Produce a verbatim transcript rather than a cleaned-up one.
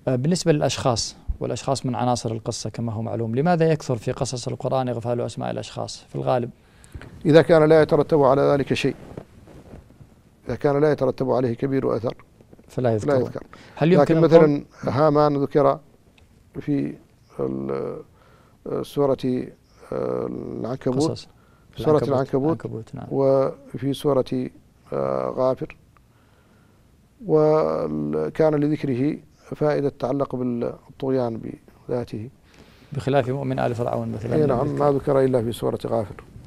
بالنسبة للأشخاص، والأشخاص من عناصر القصة كما هو معلوم، لماذا يكثر في قصص القرآن إغفال أسماء الأشخاص في الغالب؟ إذا كان لا يترتب على ذلك شيء، إذا كان لا يترتب عليه كبير وأثر فلا يذكر. يذكر. هل يمكن لكن مثلا هامان ذكر في سورة العنكبوت، سورة العنكبوت، نعم. وفي سورة غافر، وكان لذكره فائدة تتعلق بالطغيان بذاته، بخلاف مؤمن آل فرعون مثلا. نعم، ما ذكر إلا في سورة غافر.